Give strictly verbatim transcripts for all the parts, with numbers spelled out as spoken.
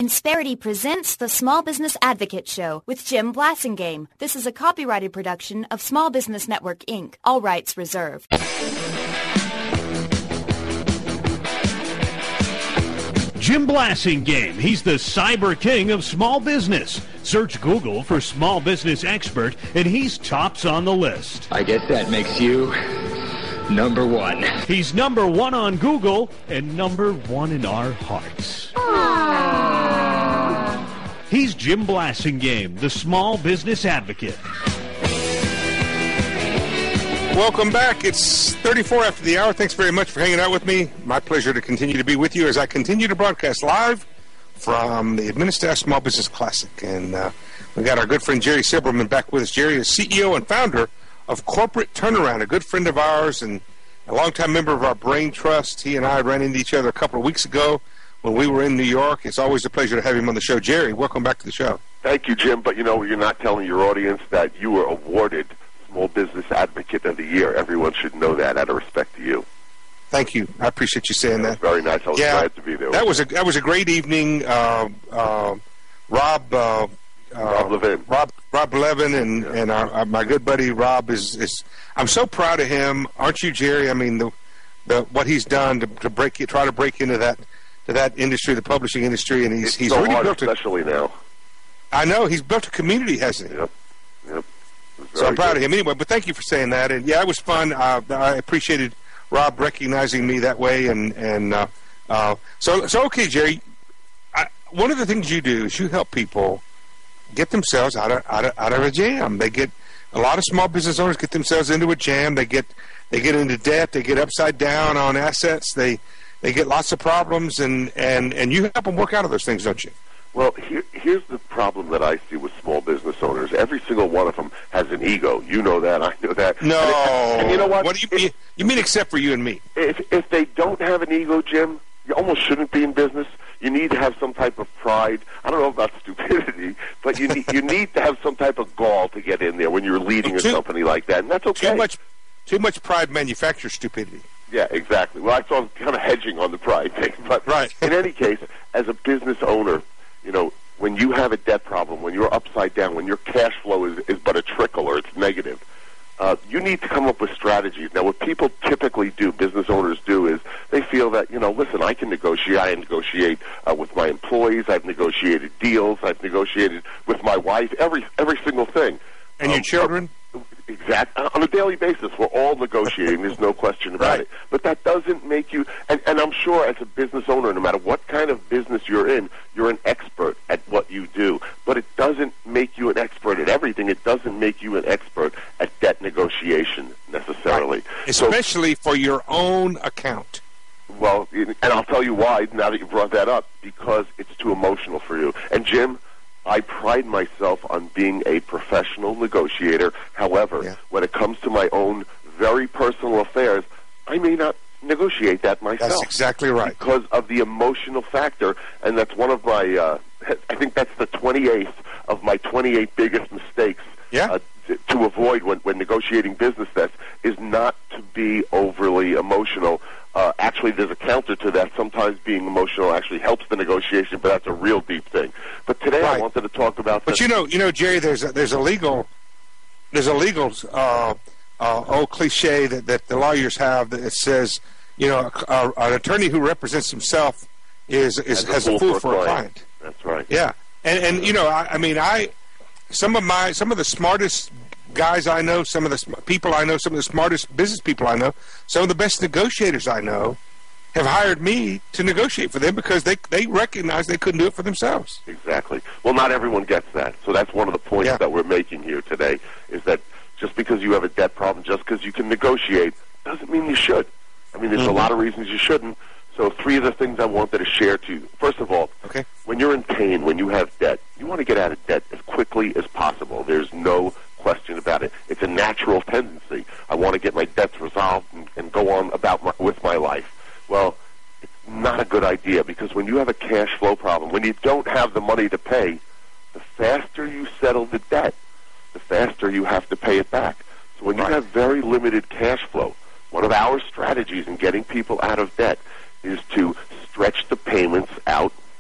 Insperity presents the Small Business Advocate Show with Jim Blasingame. This is a copyrighted production of Small Business Network, Incorporated. All rights reserved. Jim Blasingame. He's the cyber king of small business. Search Google for small business expert, and he's tops on the list. I guess that makes you number one. He's number one on Google and number one in our hearts. Aww. He's Jim Blasingame, the small business advocate. Welcome back. It's thirty-four after the hour. Thanks very much for hanging out with me. My pleasure to continue to be with you as I continue to broadcast live from the Administaff Small Business Classic. And uh, we got our good friend Jerry Silberman back with us. Jerry is C E O and founder of Corporate Turnaround, a good friend of ours and a longtime member of our Brain Trust. He and I ran into each other a couple of weeks ago when we were in New York. It's always a pleasure to have him on the show. Jerry, welcome back to the show. Thank you, Jim. But, you know, you're not telling your audience that you were awarded Small Business Advocate of the Year. Everyone should know that out of respect to you. Thank you. I appreciate you saying yeah, that. Very nice. I was yeah, glad to be there. That was a that was a great evening. Uh, uh, Rob, uh, uh, Rob Levin, Rob Rob Levin, and yeah. and our, our, my good buddy Rob is is. I'm so proud of him, aren't you, Jerry? I mean, the the what he's done to, to break try to break into that to that industry, the publishing industry, and he's it's he's so really hard, built a, especially now. I know he's built a community, hasn't he? Yep. Yep. So I'm proud good. of him anyway. But thank you for saying that, and yeah, it was fun. Uh, I appreciated Rob recognizing me that way, and and uh, uh, so so okay, Jerry. I, one of the things you do is you help people get themselves out of out of out of a jam. They get a lot of small business owners get themselves into a jam. They get they get into debt. They get upside down on assets. They they get lots of problems, and and and you help them work out of those things, don't you? Well, here, here's the problem that I see with small business owners. Every single one of them has an ego. You know that. I know that. No. And, it, and you know what? What do you mean? You mean except for you and me? If if they don't have an ego, Jim, you almost shouldn't be in business. You need to have some type of pride. I don't know about stupidity, but you need you need to have some type of gall to get in there when you're leading well, too, a company like that, and that's okay. Too much, too much pride manufactures stupidity. Yeah, exactly. Well, I thought I was kind of hedging on the pride thing, but right. In any case, as a business owner, you know, when you have a debt problem, when you're upside down, when your cash flow is, is but a trickle or it's negative, uh, you need to come up with strategies. Now, what people typically do, business owners do, is they feel that, you know, listen, I can negotiate. I negotiate uh, with my employees. I've negotiated deals. I've negotiated with my wife, every every single thing. And um, your children? Uh, Exact on a daily basis, we're all negotiating. There's no question about right. it. But that doesn't make you. And, and I'm sure, as a business owner, no matter what kind of business you're in, you're an expert at what you do. But it doesn't make you an expert at everything. It doesn't make you an expert at debt negotiation necessarily. Right. Especially so, for your own account. Well, and I'll tell you why. Now that you brought that up, because it's too emotional for you. And Jim, I pride myself on being a professional negotiator. However, yeah. when it comes to my own very personal affairs, I may not negotiate that myself. That's exactly right. Because of the emotional factor, and that's one of my, uh, I think that's the twenty-eighth of my twenty-eight biggest mistakes yeah. uh, to, to avoid when, when negotiating business debts is not to be overly emotional. Uh, actually, there's a counter to that. Sometimes being emotional actually helps the negotiation, but that's a real deep thing. But today right. I wanted to talk about. But this. you know, you know, Jerry, there's a, there's a legal, there's a legal uh, uh, old cliche that, that the lawyers have that it says, you know, a, a, an attorney who represents himself is is a has a fool for a client. client. That's right. Yeah, and and you know, I, I mean, I some of my some of the smartest guys I know, some of the sm- people I know, some of the smartest business people I know, some of the best negotiators I know have hired me to negotiate for them because they they recognize they couldn't do it for themselves. Exactly. Well, not everyone gets that. So that's one of the points yeah. that we're making here today, is that just because you have a debt problem, just because you can negotiate, doesn't mean you should. I mean, there's mm-hmm. a lot of reasons you shouldn't. So three of the things I wanted to share to you. First of all, okay. when you're in pain, when you have debt, you want to get out of debt as quickly as possible. There's no question about it. It's a natural tendency. I want to get my debts resolved and, and go on about my, with my life. Well, it's not a good idea, because when you have a cash flow problem, when you don't have the money to pay, the faster you settle the debt, the faster you have to pay it back. So when right. you have very limited cash flow, one of our strategies in getting people out of debt is to stretch the payments out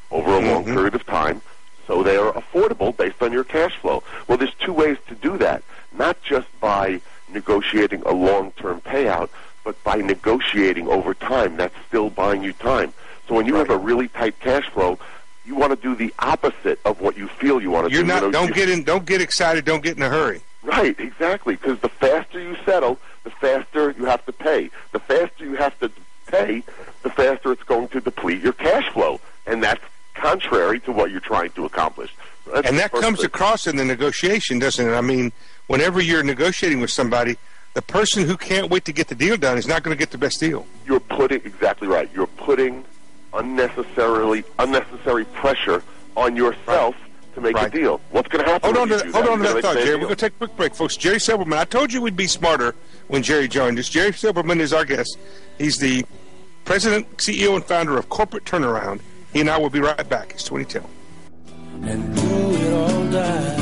over a long Mm-hmm. period of time, so they are affordable based on your cash flow. Well, there's two ways to do that, not just by negotiating a long-term payout, but by negotiating over time. That's still buying you time. So when you Right. have a really tight cash flow, you want to do the opposite of what you feel you want to You're do. not. You know, don't you- get in. Don't get excited. Don't get in a hurry. Right, exactly, because the faster you settle, the faster you have to pay. The faster you have to pay, the faster it's going to deplete your cash flow, and that's contrary to what you're trying to accomplish. That's And the that first comes thing. across in the negotiation, doesn't it? I mean, whenever you're negotiating with somebody, the person who can't wait to get the deal done is not going to get the best deal. You're putting, exactly right, you're putting unnecessarily unnecessary pressure on yourself to make Right. a deal. What's going to happen? Hold on when to you that, do hold on to You're that gonna thought, make a Jerry. We're deal. going to take a quick break, folks. Jerry Silberman. I told you we'd be smarter when Jerry joined us. Jerry Silberman is our guest. He's the president, C E O, and founder of Corporate Turnaround. He and I will be right back. It's twenty ten. And through it all die.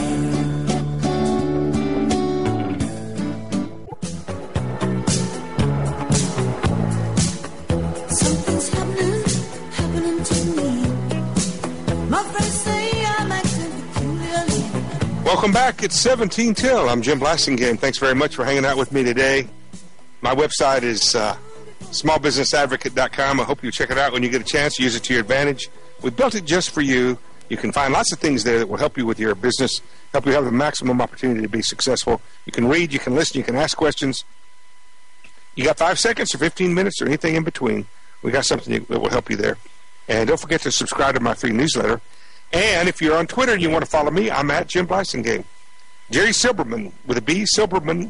Something's happening, happening to me. My friends say I'm acting peculiarly. Welcome back. It's seventeen till. I'm Jim Blasingame. Thanks very much for hanging out with me today. My website is uh, small business advocate dot com. I hope you check it out when you get a chance. Use it to your advantage. We built it just for you. You can find lots of things there that will help you with your business, help you have the maximum opportunity to be successful. You can read, you can listen, you can ask questions. You got five seconds or fifteen minutes or anything in between. We got something that will help you there. And don't forget to subscribe to my free newsletter. And if you're on Twitter and you want to follow me, I'm at Jim Blasingame. Jerry Silberman, with a B, Silberman,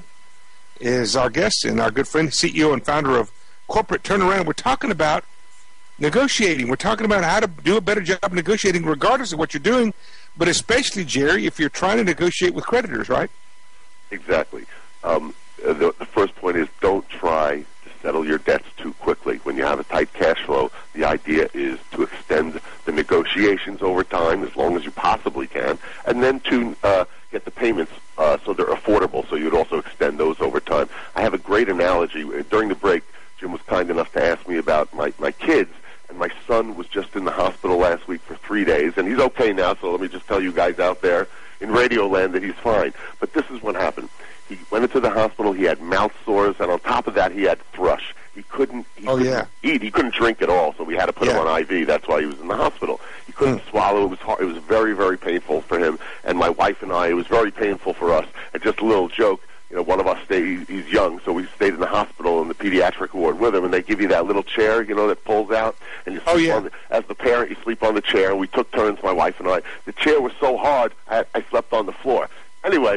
is our guest and our good friend, C E O and founder of Corporate Turnaround. We're talking about negotiating. We're talking about how to do a better job negotiating regardless of what you're doing, but especially, Jerry, if you're trying to negotiate with creditors, right? Exactly. Um, the, the first point is don't try to settle your debts too quickly. When you have a tight cash flow, the idea is to extend the negotiations over time as long as you possibly can, and then to uh, get the payments uh, so they're affordable, so you'd also extend those over time. I have a great analogy. During the break, Jim was kind enough to ask me about my, my kids, and my son was just in the hospital last week for three days, and he's okay now, so let me just tell you guys out there in Radio Land that he's fine. But this is what happened. He went into the hospital, he had mouth sores, and on top of that, he had thrush. He couldn't, he Oh, couldn't yeah. eat. He couldn't drink at all, so we had to put Yeah. him on I V. That's why he was in the hospital. He couldn't Hmm. swallow. It was hard. It was very, very painful for him. And my wife and I, it was very painful for us. And just a little joke, you know, one of us stayed, he's young, so we stayed in the hospital in the pediatric ward with him, and they give you that little chair, you know, that pulls out, and you sleep Oh, yeah. on the, as the parent, you sleep on the chair, and we took turns, my wife and I. The chair was so hard, I, I slept on the floor. Anyway,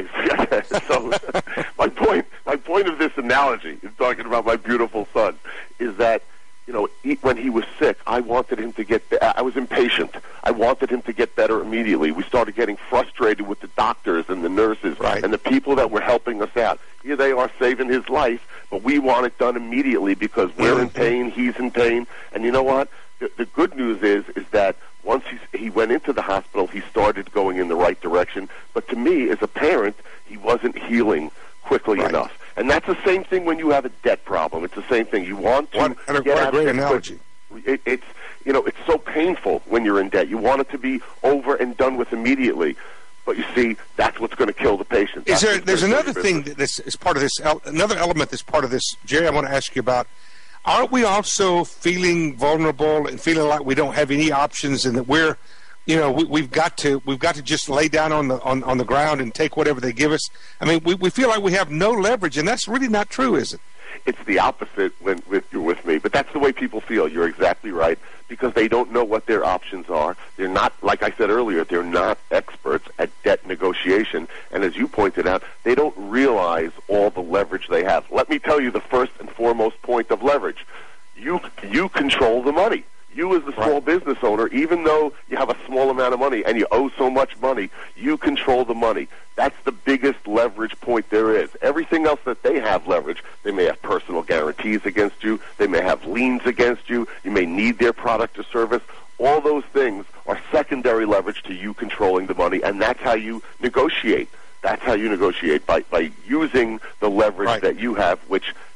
so my point, my point of this analogy, in talking about my beautiful son, is that, you know, he, when he was sick, I wanted him to get, be- I was impatient. I wanted him to get better immediately. We started getting frustrated with the doctors and the nurses Right. and the people that were helping us out. Here they are saving his life, but we want it done immediately because we're in Mhm. pain, he's in pain. And you know what? The, the good news is, is that once he, he went into the hospital, he started going in the right direction. But to me, as a parent, he wasn't healing quickly Right. enough. And that's the same thing when you have a debt problem. It's the same thing. You want to What, what a, get what a out great of debt analogy. quick. It, it's, you know, it's so painful when you're in debt. You want it to be over and done with immediately. But you see, that's what's going to kill the patient. Is That's there? what's There's gonna kill another your thing business. that this is part of this. el- Another element that's part of this, Jerry. I want to ask you about. Aren't we also feeling vulnerable and feeling like we don't have any options, and that we're, you know, we, we've got to we've got to just lay down on the on, on the ground and take whatever they give us? I mean, we we feel like we have no leverage, and that's really not true, is it? It's the opposite when with you're with me, but that's the way people feel. You're exactly right, because they don't know what their options are. They're not, like I said earlier, they're not experts at debt negotiation, and as you pointed out, they don't realize all the leverage they have. Let me tell you the first and foremost point of leverage. You you control the money. You as the small Right. business owner, even though you have a small amount of money and you owe so much money, you control the money. That's the biggest leverage point there is. Everything else that they have leverage, they may have personal guarantees against you, they may have liens against you, you may need their product or service. All those things are secondary leverage to you controlling the money, and that's how you negotiate. That's how you negotiate, by, by using the leverage Right. that you have, which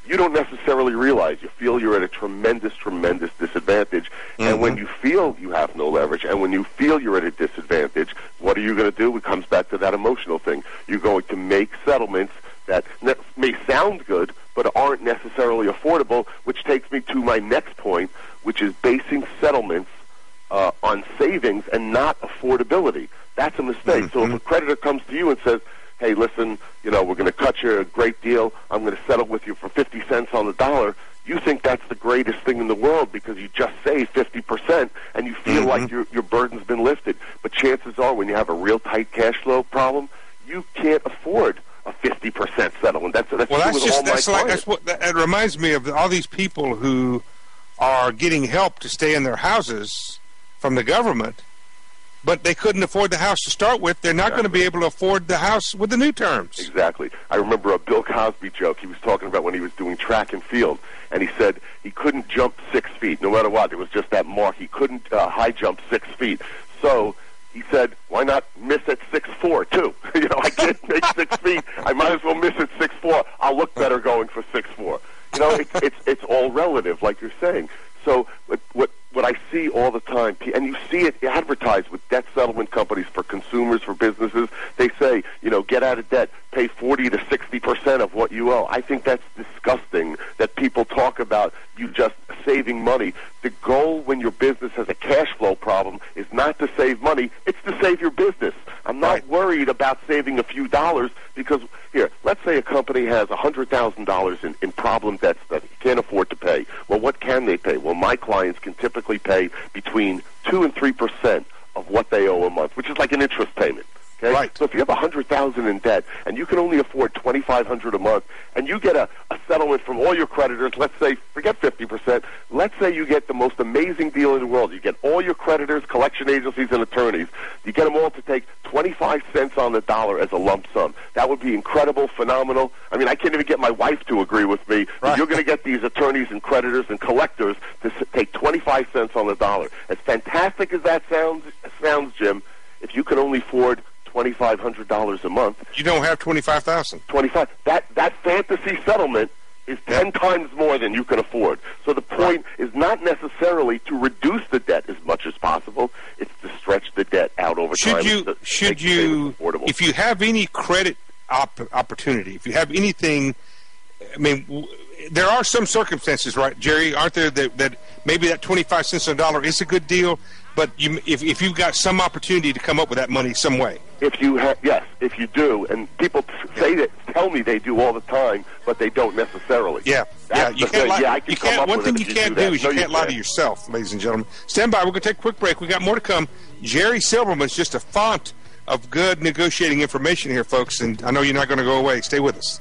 you don't necessarily realize. You feel you're at a tremendous, tremendous disadvantage. Mm-hmm. And when you feel you have no leverage, and when you feel you're at a disadvantage, what are you going to do? It comes back to that emotional thing. You're going to make settlements that ne- may sound good, but aren't necessarily affordable, which takes me to my next point, which is basing settlements uh, on savings and not affordability. That's a mistake. Mm-hmm. So if a creditor comes to you and says, hey, listen, you know, we're going to cut you a great deal. I'm going to settle with you for fifty cents on the dollar. You think that's the greatest thing in the world because you just saved fifty percent and you feel mm-hmm. like your your burden's been lifted. But chances are when you have a real tight cash flow problem, you can't afford a fifty percent settlement. That's, that's well, true that's with just, all that's my like, clients. that's what, that, it reminds me of all these people who are getting help to stay in their houses from the government, but they couldn't afford the house to start with. They're not exactly. going to be able to afford the house with the new terms. Exactly. I remember a Bill Cosby joke he was talking about when he was doing track and field, and he said he couldn't jump six feet, no matter what. It was just that mark. He couldn't uh, high jump six feet. So he said, why not miss at six four, too? you know, I can't make six feet. I might as well miss at six four. I'll look better going for six four. You know, it's, it's, it's all relative, like you're saying. So what, what what I see all the time, and you see it advertised with debt settlement companies for consumers, for businesses, they say, you know, get out of debt, pay forty to sixty percent of what you owe. I think that's disgusting that people talk about you just saving money. The goal when your business has a cash flow problem is not to save money, it's to save your business. I'm not right. worried about saving a few dollars because, here, let's say a company has one hundred thousand dollars in, in problem debts that you can't afford to pay. Well, what can they pay? Well, my clients can typically pay between two and three percent of what they owe a month, which is like an interest payment. Okay? Right. So if you have one hundred thousand dollars in debt and you can only afford twenty-five hundred dollars a month and you get a, a settlement from all your creditors, let's say, forget fifty percent, let's say you get the most amazing deal in the world. You get all your creditors, collection agencies, and attorneys. You get them all to take twenty-five cents on the dollar as a lump sum. That would be incredible, phenomenal. I mean, I can't even get my wife to agree with me. Right. You're going to get these attorneys and creditors and collectors to s- take twenty-five cents on the dollar. As fantastic as that sounds, sounds, Jim, if you can only afford twenty-five hundred dollars a month. You don't have twenty-five thousand dollars. twenty-five. That that fantasy settlement is ten yep. times more than you can afford. So the point right. is not necessarily to reduce the debt as much as possible. It's to stretch the debt out over should time. You, should you, if you have any credit op- opportunity, if you have anything, I mean, w- there are some circumstances, right, Jerry, aren't there, that, that maybe that twenty-five cents on a dollar is a good deal, but you, if, if you've got some opportunity to come up with that money some way. If you have, yes, if you do, and people say that, tell me they do all the time, but they don't necessarily. Yeah, That's yeah, you can't lie. Yeah, I can you come can't, up one with thing it you if can't do, do is no, you can't you lie can't. to yourself, ladies and gentlemen. Stand by. We're going to take a quick break. We got more to come. Jerry Silverman's just a font of good negotiating information here, folks, and I know you're not going to go away. Stay with us.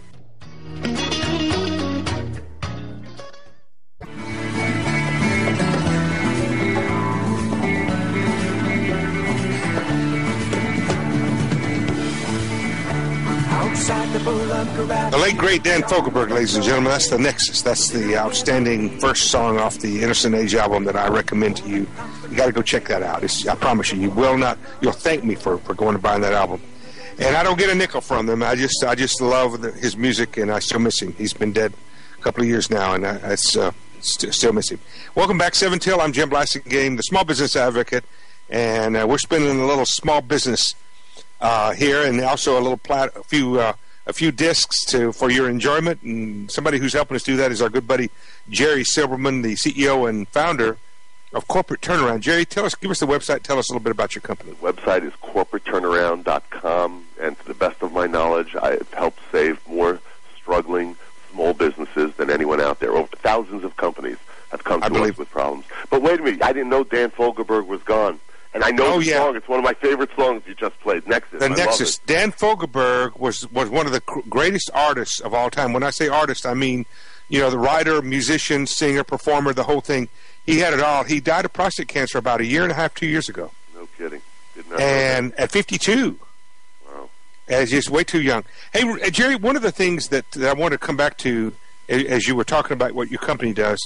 The late, great Dan Fogelberg, ladies and gentlemen. That's the Nexus. That's the outstanding first song off the Innocent Age album that I recommend to you. You got to go check that out. It's, I promise you, you will not. You'll thank me for, for going and buying that album. And I don't get a nickel from him. I just I just love the, his music, and I still miss him. He's been dead a couple of years now, and I, I uh, st- still miss him. Welcome back, Seven Till. I'm Jim Blassingame, the Small Business Advocate, and uh, we're spinning a little small business uh, here, and also a little plat- a few. Uh, A few discs to for your enjoyment, and somebody who's helping us do that is our good buddy Jerry Silverman, the C E O and founder of Corporate Turnaround. Jerry, tell us, give us the website. Tell us a little bit about your company. The website is corporate turnaround dot com, and to the best of my knowledge, I've helped save more struggling small businesses than anyone out there. Over thousands of companies have come I to believe. us with problems. But wait a minute, I didn't know Dan Fogelberg was gone. And I know oh, the yeah. song. It's one of my favorite songs you just played, Nexus. The I Nexus. Love it. Dan Fogelberg was, was one of the cr- greatest artists of all time. When I say artist, I mean, you know, the writer, musician, singer, performer, the whole thing. He had it all. He died of prostate cancer about a year and a half, two years ago. No kidding. Did not and know that. at fifty-two. Wow. As just way too young. Hey, Jerry, one of the things that, that I want to come back to, as you were talking about what your company does,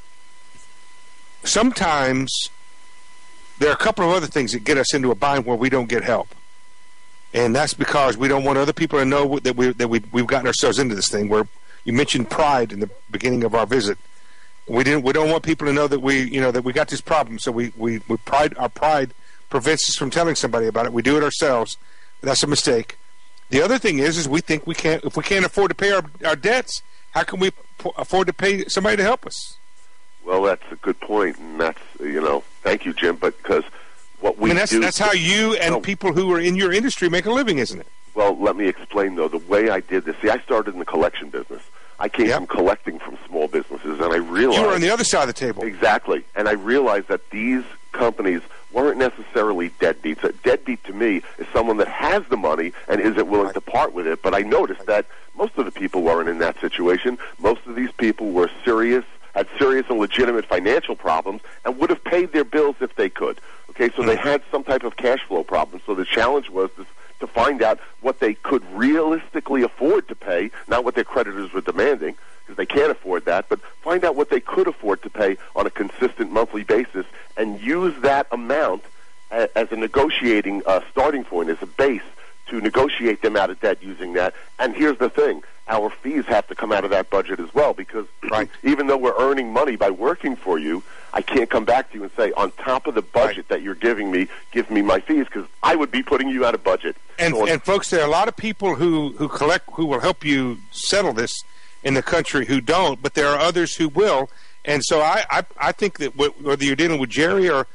sometimes there are a couple of other things that get us into a bind where we don't get help. And that's because we don't want other people to know that, we, that we, we've gotten ourselves into this thing where, you mentioned pride in the beginning of our visit. We didn't. We don't want people to know that we, you know, that we got this problem. So we, we, we pride. Our pride prevents us from telling somebody about it. We do it ourselves. That's a mistake. The other thing is, is we think we can't. If we can't afford to pay our, our debts, how can we p- afford to pay somebody to help us? Well, that's a good point, and that's, you know, thank you, Jim. But because what we I mean, that's do, that's how you and no. people who are in your industry make a living, isn't it? Well, let me explain though. The way I did this, see, I started in the collection business. I came Yep. from collecting from small businesses, and I realized You were on the other side of the table. exactly, and I realized that these companies weren't necessarily deadbeats. A deadbeat to me is someone that has the money and isn't willing to part with it. But I noticed that most of the people weren't in that situation. Most of these people were serious, had serious and legitimate financial problems, and would have paid their bills if they could. Okay, so they had some type of cash flow problem. So the challenge was to, to find out what they could realistically afford to pay, not what their creditors were demanding, because they can't afford that, but find out what they could afford to pay on a consistent monthly basis and use that amount a, as a negotiating uh, starting point, as a base to negotiate them out of debt using that. And here's the thing. Our fees have to come out of that budget as well, because Right. even though we're earning money by working for you, I can't come back to you and say, on top of the budget Right. that you're giving me, give me my fees, because I would be putting you out of budget. And So- and folks, there are a lot of people who, who collect who will help you settle this in the country who don't, but there are others who will. And so I I, I think that wh- whether you're dealing with Jerry or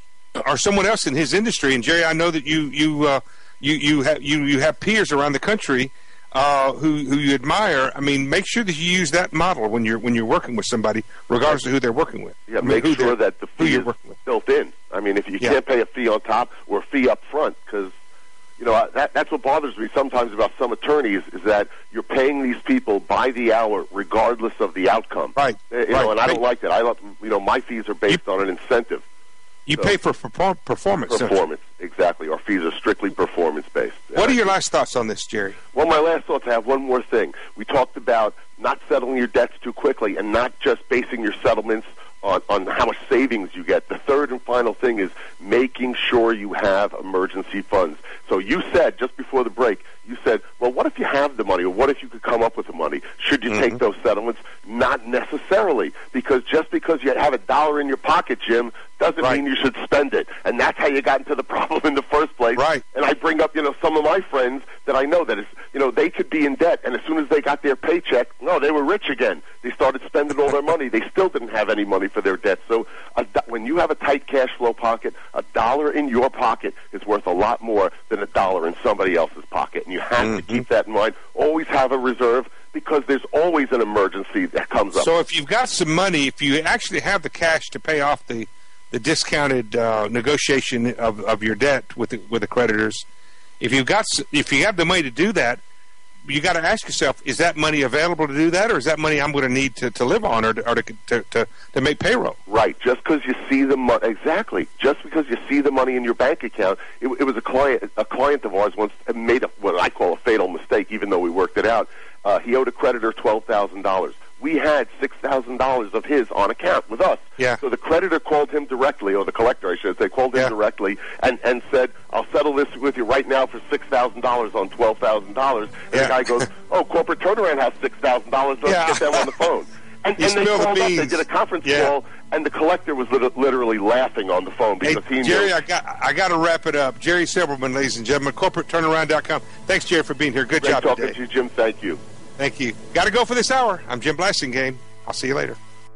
or someone else in his industry, and Jerry, I know that you you uh, you you have you, you have peers around the country uh, who who you admire. I mean, make sure that you use that model when you're when you're working with somebody, regardless of who they're working with. Yeah, I mean, make who sure they're- that the who fee you're is working with. built in. I mean, if you Yeah. can't pay a fee on top or a fee up front, because, you know, that, that's what bothers me sometimes about some attorneys, is that you're paying these people by the hour regardless of the outcome. Right, Uh, You right. know, and I don't Hey. like that. I love, you know, my fees are based on an incentive. You So- pay for perform- performance. don't you? Performance, exactly. Our fees are strictly performance-based. What are your last thoughts on this, Jerry? Well, my last thoughts, I have one more thing. We talked about not settling your debts too quickly and not just basing your settlements on, on how much savings you get. The third and final thing is making sure you have emergency funds. So you said, just before the break, you said, well, what if you have the money, or what if you could come up with the money? Should you Mm-hmm. take those settlements? Not necessarily, because just because you have a dollar in your pocket, Jim, doesn't Right. mean you should spend it. And that's how you got into the problem in the first place. Right. And I bring up, you know, some of my friends that I know that is, you know, they could be in debt, and as soon as they got their paycheck, no, they were rich again. They started spending all their money. They still didn't have any money for their debt. So a do- when you have a tight cash flow pocket, a dollar in your pocket is worth a lot more than a dollar in somebody else's pocket. And you have Mm-hmm. to keep that in mind. Always have a reserve, because there's always an emergency that comes up. So if you've got some money, if you actually have the cash to pay off the the discounted uh, negotiation of, of your debt with the, with the creditors, if you've got s- if you have the money to do that, you got to ask yourself: is that money available to do that, or is that money I'm going to need to, to live on, or to, or to, to to to make payroll? Right. Just because you see the money, exactly. Just because you see the money in your bank account, it, it was a client. A client of ours once made a, what I call a fatal mistake, even though we worked it out. Uh, he owed a creditor twelve thousand dollars. We had six thousand dollars of his on account with us. Yeah. So the creditor called him directly, or the collector, I should say, called him Yeah. directly and, and said, "I'll settle this with you right now for six thousand dollars on twelve thousand dollars." And Yeah. the guy goes, "Oh, corporate turnaround has six thousand dollars. Let's Yeah. get them on the phone." And, You and they spilled the called up. They beans. did a conference Yeah. call, and the collector was lit- literally laughing on the phone Hey, because he Jerry, knew. I got I got to wrap it up. Jerry Silberman, ladies and gentlemen, corporate turnaround dot com. Thanks, Jerry, for being here. Good Great job talking today. to you, Jim. Thank you. Thank you. Got to go for this hour. I'm Jim Blasingame. I'll see you later.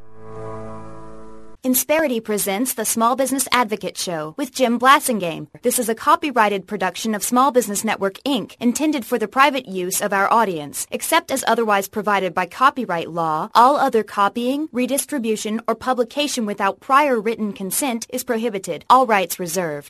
Insperity presents the Small Business Advocate Show with Jim Blasingame. This is a copyrighted production of Small Business Network, Incorporated, intended for the private use of our audience. Except as otherwise provided by copyright law, all other copying, redistribution, or publication without prior written consent is prohibited. All rights reserved.